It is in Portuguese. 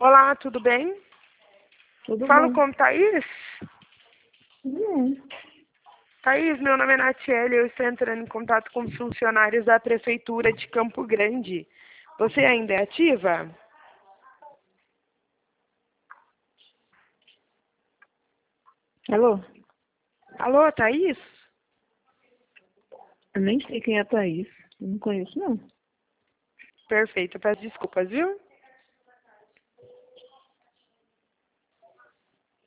Olá, tudo bem? Tudo Falo bom? com Thaís? Sim. Thaís, meu nome é Natiele, eu estou entrando em contato com os funcionários da Prefeitura de Campo Grande. Você ainda é ativa? Alô? Alô, Thaís? Eu nem sei quem é a Thaís. Eu não conheço, não. Perfeito, eu peço desculpas, viu?